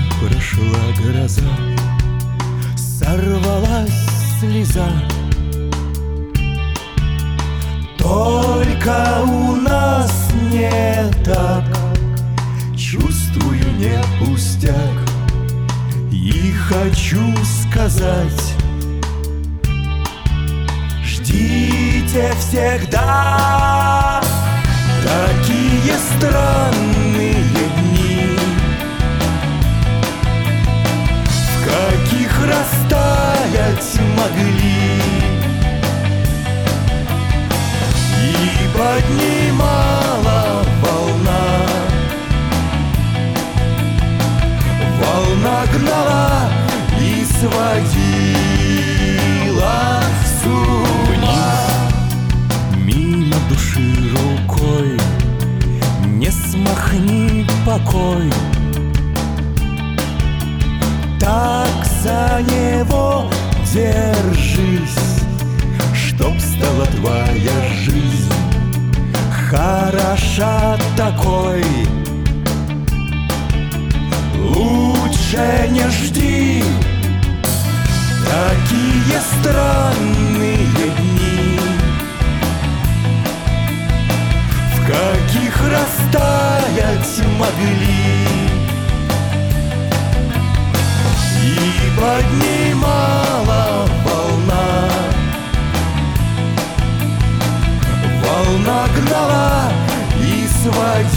Прошла гроза, сорвалась слеза. Только у нас не так, чувствую, не пустяк. И хочу сказать: ждите всегда. Такие странные дни, в каких растаять могли. И поднимала волна, волна гнала и сводила с ума. Мимо души рукой не смахни покой. Так за него держись, чтоб стала твоя жизнь хороша такой. Лучше не жди. Такие странные дни, в каких растаять могли. И поднимала волна, волна гнала и сводила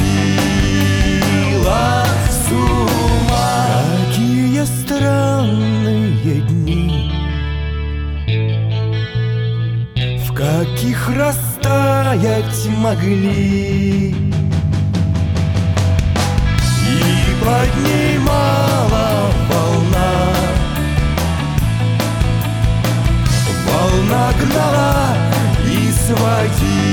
с ума. Какие странные дни, в каких растаять могли. И поднимала волна, волна гнала и сводила